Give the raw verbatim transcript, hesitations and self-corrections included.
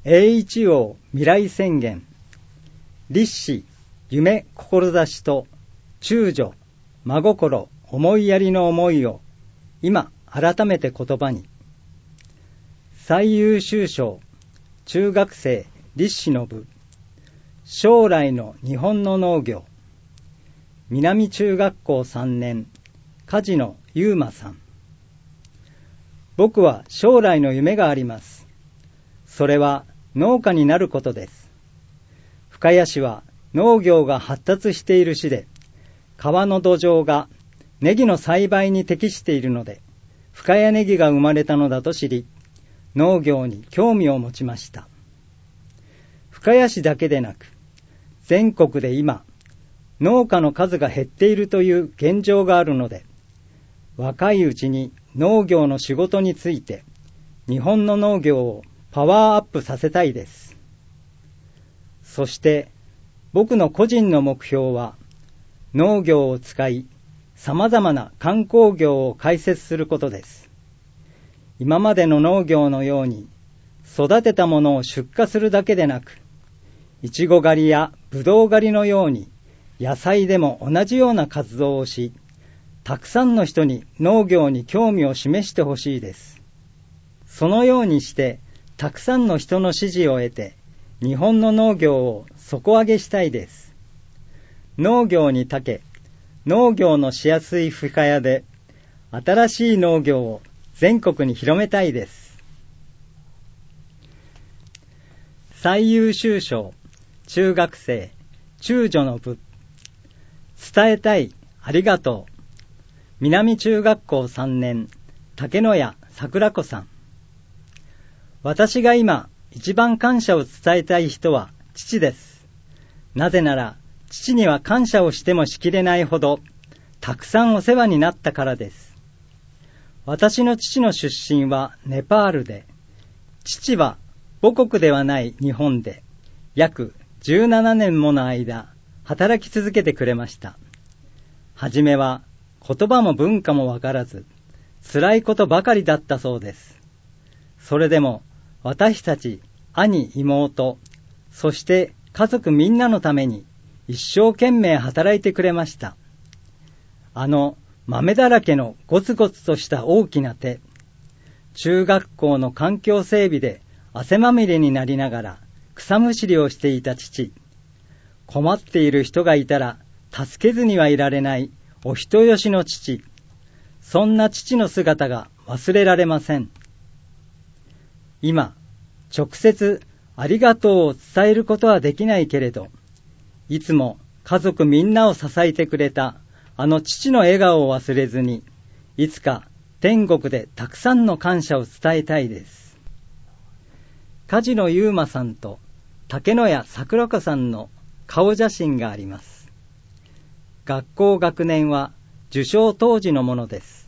エーイチオー 未来宣言、立志、夢、志と中女、真心、思いやりの思いを今改めて言葉に。最優秀賞、中学生立志の部、将来の日本の農業、南中学校さんねん、梶野優馬さん。僕は将来の夢があります。それは農家になることです。深谷市は農業が発達している市で、川の土壌がネギの栽培に適しているので、深谷ネギが生まれたのだと知り、農業に興味を持ちました。深谷市だけでなく、全国で今、農家の数が減っているという現状があるので、若いうちに農業の仕事について、日本の農業をパワーアップさせたいです。そして僕の個人の目標は、農業を使い様々な観光業を開設することです。今までの農業のように育てたものを出荷するだけでなく、いちご狩りやぶどう狩りのように野菜でも同じような活動をし、たくさんの人に農業に興味を示してほしいです。そのようにしてたくさんの人の支持を得て、日本の農業を底上げしたいです。農業に長け、農業のしやすい深谷で、新しい農業を全国に広めたいです。最優秀賞、中学生、中女の部、伝えたい、ありがとう。南中学校さんねん、竹野谷桜子さん。私が今一番感謝を伝えたい人は父です。なぜなら父には感謝をしてもしきれないほどたくさんお世話になったからです。私の父の出身はネパールで、父は母国ではない日本で約じゅうななねんもの間働き続けてくれました。はじめは言葉も文化もわからず、辛いことばかりだったそうです。それでも私たち兄妹、そして家族みんなのために一生懸命働いてくれました。あの豆だらけのゴツゴツとした大きな手、中学校の環境整備で汗まみれになりながら草むしりをしていた父、困っている人がいたら助けずにはいられないお人よしの父、そんな父の姿が忘れられません。今、直接ありがとうを伝えることはできないけれど、いつも家族みんなを支えてくれたあの父の笑顔を忘れずに、いつか天国でたくさんの感謝を伝えたいです。梶野優馬さんと竹野谷桜子さんの顔写真があります。学校学年は受賞当時のものです。